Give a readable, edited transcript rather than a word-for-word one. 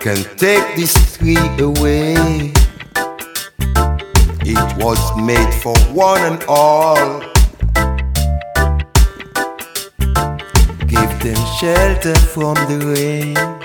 can take this tree away. It was made for one and all. Give them shelter from the rain.